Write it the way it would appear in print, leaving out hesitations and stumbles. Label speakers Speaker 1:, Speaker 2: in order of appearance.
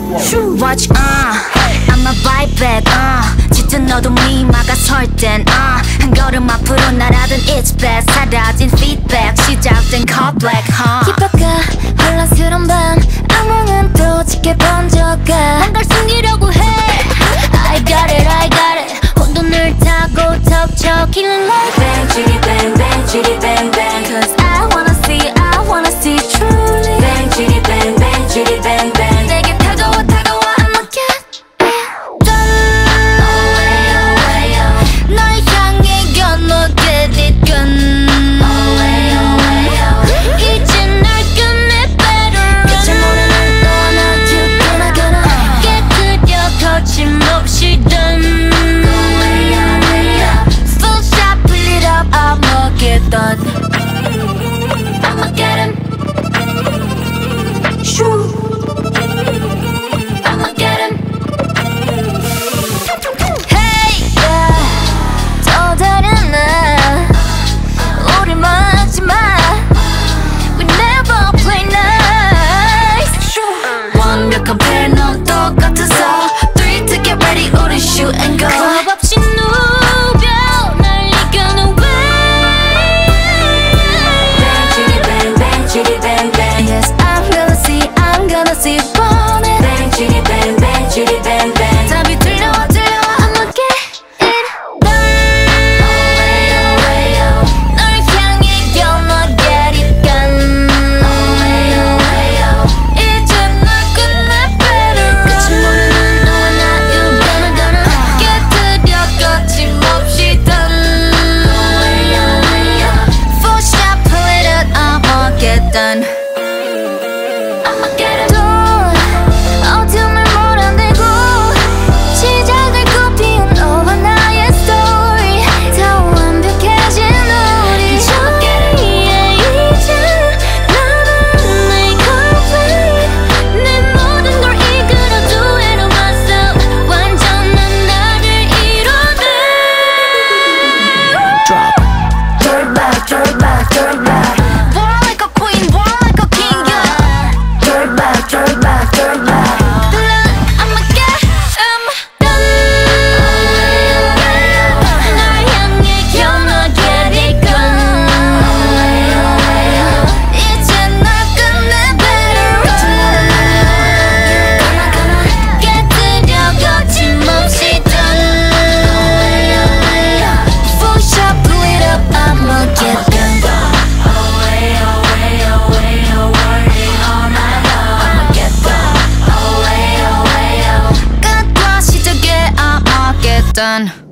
Speaker 1: Watch I'ma bite back 짙은 너도 미마가 설땐 한 걸음 앞으로 날아든 it's bad 사라진 feedback 시작된 call black
Speaker 2: 깊어가 혼란스러운 밤 악몽은 또 짙게 번져가
Speaker 1: 뭔가를 숨기려고 해 I got it 혼돈을 타고 덮쳐 killing like
Speaker 2: Bang chitty bang bang chitty bang bang
Speaker 1: Cause I wanna see truly
Speaker 2: Bang chitty bang bang chitty bang bang
Speaker 1: 내게 다가와 I'ma get it done 널 향해 건너 get it done 이제 날 끝내 better
Speaker 2: 끝을 모르는 너와 나 gonna
Speaker 1: 깨끗여 거침없이 done Full shot pull it up I'ma get done
Speaker 2: I'ma get him
Speaker 1: Shoo
Speaker 2: I'ma get him
Speaker 1: Hey 또 다른 날 우리 막지 마 We never play nice 완벽한 패널 똑같아서 3 to get ready 우리 shoot and go 겁 없이 누벼 날 이겨는 way
Speaker 2: Bang chitty bang bang chitty bang bang
Speaker 1: Yes I'm gonna see burn it
Speaker 2: Bang chitty bang bang chitty bang bang
Speaker 1: 답이 들려와 I'ma get it done 널 향해 건너 get it done 이제 널 끝내 better
Speaker 2: 끝을 모르는 너와 나
Speaker 1: You gonna 깨뜨려 거침없이 done Full shot pull it up I'ma get done
Speaker 2: I'ma get him
Speaker 1: 어둠을 몰아내고 시작을 꽃피운 너와 나의 story 더 완벽해진 우리 저기에 이제 나는 내 complete 내 모든 걸 이끌어도 해로 myself 완전한 나를 이뤄내
Speaker 2: Throw it back throw it back throw it back
Speaker 1: War like a queen, war like a king yeah.
Speaker 2: Throw it back throw it back throw it back
Speaker 1: I'ma get done 널 향해 건너 get it done 이제 널 끝내 better 깨뜨려 거침없이 done Full shot pull it up I'ma get done 끝과 시작에 I'ma get done